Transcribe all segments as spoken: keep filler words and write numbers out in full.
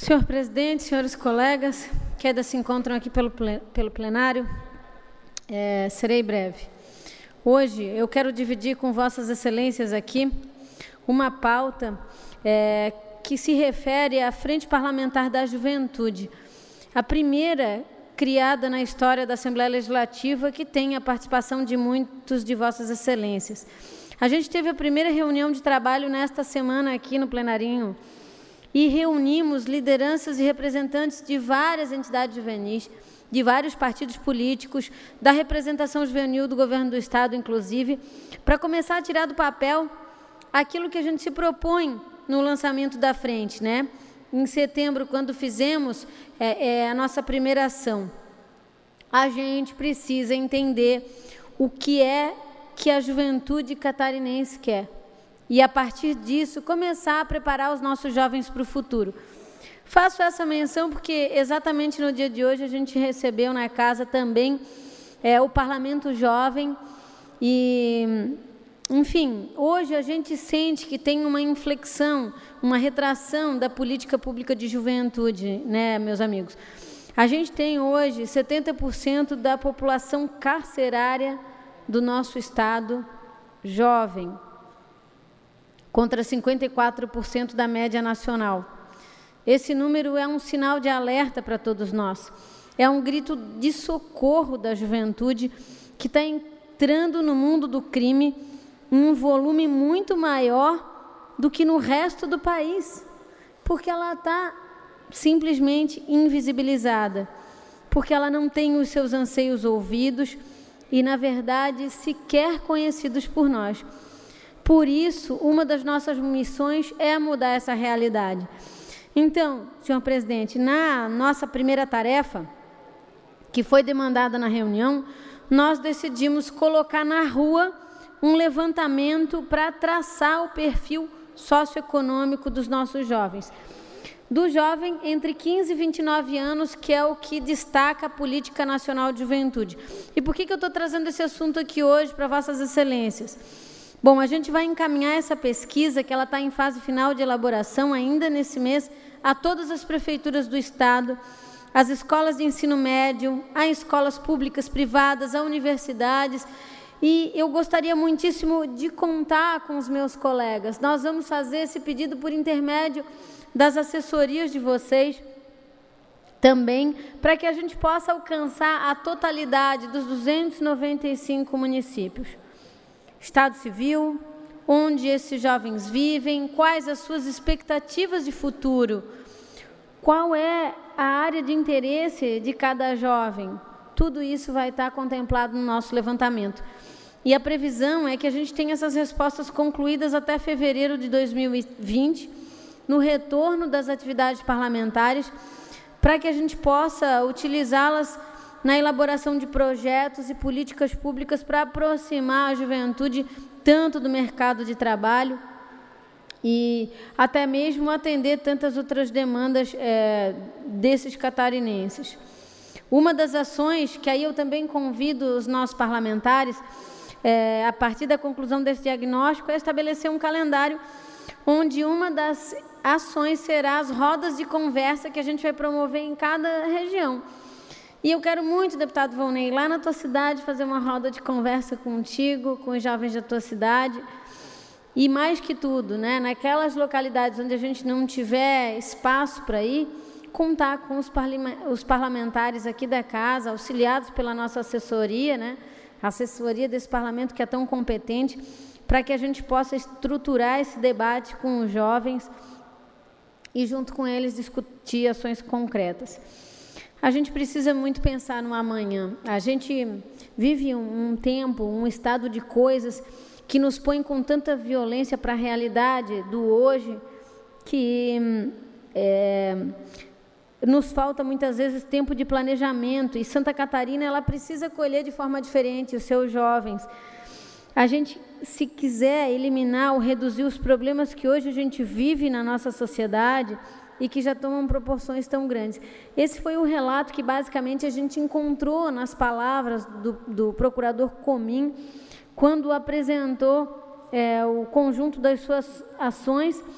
Senhor presidente, senhores colegas, que ainda se encontram aqui pelo, pelo plenário, é, serei breve. Hoje eu quero dividir com vossas excelências aqui uma pauta é, que se refere à Frente Parlamentar da Juventude, a primeira criada na história da Assembleia Legislativa que tem a participação de muitos de vossas excelências. A gente teve a primeira reunião de trabalho nesta semana aqui no plenarinho e reunimos lideranças e representantes de várias entidades juvenis, de vários partidos políticos, da representação juvenil do governo do Estado, inclusive, para começar a tirar do papel aquilo que a gente se propõe no lançamento da frente, né? Em setembro, quando fizemos é, é, a nossa primeira ação. A gente precisa entender o que é que a juventude catarinense quer. E, a partir disso, começar a preparar os nossos jovens para o futuro. Faço essa menção porque, exatamente no dia de hoje, a gente recebeu na casa também é, o Parlamento Jovem. E, enfim, hoje a gente sente que tem uma inflexão, uma retração da política pública de juventude, né, meus amigos? A gente tem hoje setenta por cento da população carcerária do nosso Estado jovem, contra cinquenta e quatro por cento da média nacional. Esse número é um sinal de alerta para todos nós. É um grito de socorro da juventude que está entrando no mundo do crime em um volume muito maior do que no resto do país, porque ela está simplesmente invisibilizada, porque ela não tem os seus anseios ouvidos e, na verdade, sequer conhecidos por nós. Por isso, uma das nossas missões é mudar essa realidade. Então, senhor presidente, na nossa primeira tarefa, que foi demandada na reunião, nós decidimos colocar na rua um levantamento para traçar o perfil socioeconômico dos nossos jovens. Do jovem entre quinze e vinte e nove anos, que é o que destaca a Política Nacional de Juventude. E por que que eu estou trazendo esse assunto aqui hoje para vossas excelências? Bom, a gente vai encaminhar essa pesquisa, que ela está em fase final de elaboração, ainda nesse mês, a todas as prefeituras do Estado, às escolas de ensino médio, a escolas públicas, privadas, a universidades. E eu gostaria muitíssimo de contar com os meus colegas. Nós vamos fazer esse pedido por intermédio das assessorias de vocês, também, para que a gente possa alcançar a totalidade dos duzentos e noventa e cinco municípios. Estado civil, onde esses jovens vivem, quais as suas expectativas de futuro, qual é a área de interesse de cada jovem. Tudo isso vai estar contemplado no nosso levantamento. E a previsão é que a gente tenha essas respostas concluídas até fevereiro de dois mil e vinte, no retorno das atividades parlamentares, para que a gente possa utilizá-las na elaboração de projetos e políticas públicas para aproximar a juventude tanto do mercado de trabalho e até mesmo atender tantas outras demandas é, desses catarinenses. Uma das ações que aí eu também convido os nossos parlamentares, é, a partir da conclusão desse diagnóstico, é estabelecer um calendário onde uma das ações será as rodas de conversa que a gente vai promover em cada região. E eu quero muito, deputado Volney, lá na tua cidade, fazer uma roda de conversa contigo, com os jovens da tua cidade. E mais que tudo, né, naquelas localidades onde a gente não tiver espaço para ir, contar com os, os parlamentares aqui da casa, auxiliados pela nossa assessoria, né, a assessoria desse parlamento que é tão competente, para que a gente possa estruturar esse debate com os jovens e, junto com eles, discutir ações concretas. A gente precisa muito pensar no amanhã. A gente vive um, um tempo, um estado de coisas que nos põe com tanta violência para a realidade do hoje, que é, nos falta muitas vezes tempo de planejamento. E Santa Catarina, ela precisa colher de forma diferente os seus jovens. A gente, se quiser eliminar ou reduzir os problemas que hoje a gente vive na nossa sociedade, e que já tomam proporções tão grandes. Esse foi o relato que, basicamente, a gente encontrou nas palavras do, do procurador Comim, quando apresentou é, o conjunto das suas ações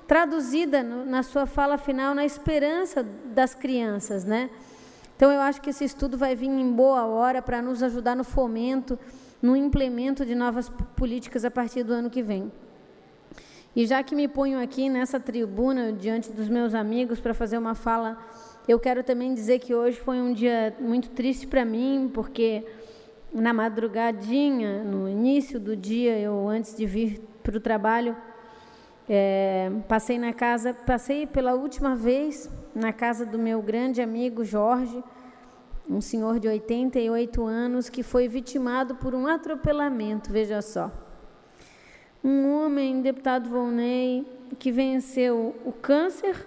traduzida no, na sua fala final na esperança das crianças, né? Então, eu acho que esse estudo vai vir em boa hora para nos ajudar no fomento, no implemento de novas políticas a partir do ano que vem. E já que me ponho aqui nessa tribuna, diante dos meus amigos, para fazer uma fala, eu quero também dizer que hoje foi um dia muito triste para mim, porque na madrugadinha, no início do dia, eu antes de vir para o trabalho, é, passei na casa, passei pela última vez na casa do meu grande amigo Jorge, um senhor de oitenta e oito anos, que foi vitimado por um atropelamento, veja só. Um homem, deputado Volney, que venceu o câncer,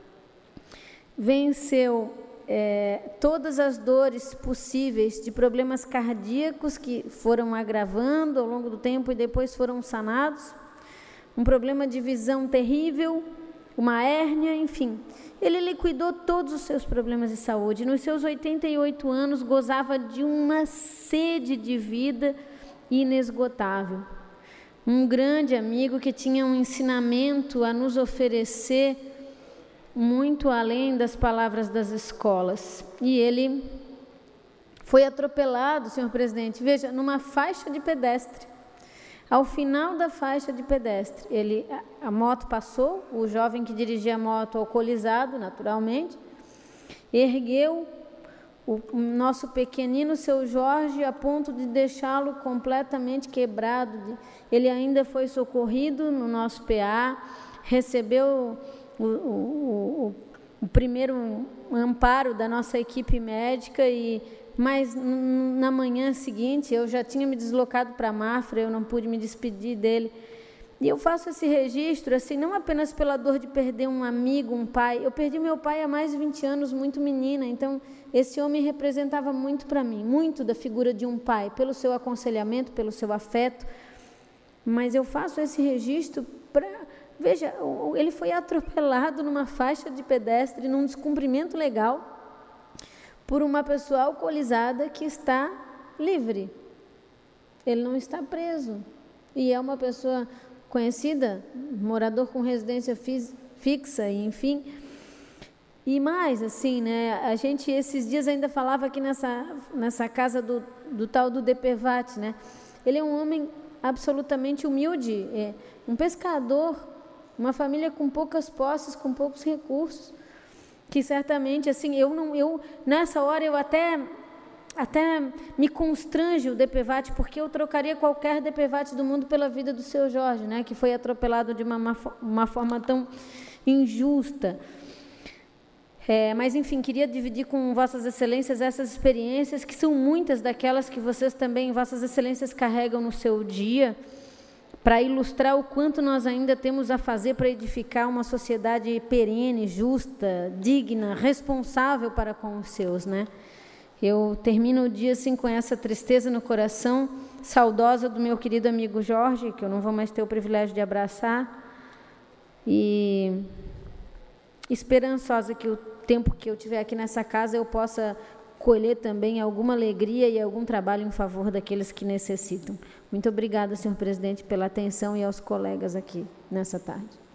venceu é, todas as dores possíveis de problemas cardíacos que foram agravando ao longo do tempo e depois foram sanados, um problema de visão terrível, uma hérnia, enfim. Ele liquidou todos os seus problemas de saúde. Nos seus oitenta e oito anos, gozava de uma sede de vida inesgotável. Um grande amigo que tinha um ensinamento a nos oferecer muito além das palavras das escolas. E ele foi atropelado, senhor presidente, veja, numa faixa de pedestre. Ao final da faixa de pedestre, ele, a, a moto passou, o jovem que dirigia a moto alcoolizado, naturalmente, ergueu o, o nosso pequenino, seu Jorge, a ponto de deixá-lo completamente quebrado. De, ele ainda foi socorrido no nosso P A, recebeu o, o, o, o primeiro amparo da nossa equipe médica, e mas na manhã seguinte eu já tinha me deslocado para Mafra, eu não pude me despedir dele. E eu faço esse registro, assim, não apenas pela dor de perder um amigo, um pai. Eu perdi meu pai há mais de vinte anos, muito menina, então esse homem representava muito para mim, muito da figura de um pai, pelo seu aconselhamento, pelo seu afeto. Mas eu faço esse registro para... Veja, ele foi atropelado numa faixa de pedestre, num descumprimento legal, por uma pessoa alcoolizada que está livre. Ele não está preso. E é uma pessoa conhecida, morador com residência fixa, enfim. E mais, assim, né, a gente esses dias ainda falava aqui nessa, nessa casa do, do tal do Depevat, né? Ele é um homem absolutamente humilde, é um pescador, uma família com poucas posses, com poucos recursos, que certamente, assim, eu não, eu nessa hora eu até até me constrange o Depevat, porque eu trocaria qualquer Depevat do mundo pela vida do seu Jorge, né, que foi atropelado de uma, uma, uma forma tão injusta. É, mas, enfim, queria dividir com Vossas Excelências essas experiências, que são muitas daquelas que vocês também, Vossas Excelências, carregam no seu dia, para ilustrar o quanto nós ainda temos a fazer para edificar uma sociedade perene, justa, digna, responsável para com os seus, né? Eu termino o dia assim com essa tristeza no coração, saudosa do meu querido amigo Jorge, que eu não vou mais ter o privilégio de abraçar, e esperançosa que o tempo que eu tiver aqui nessa casa eu possa colher também alguma alegria e algum trabalho em favor daqueles que necessitam. Muito obrigada, senhor presidente, pela atenção, e aos colegas aqui nessa tarde.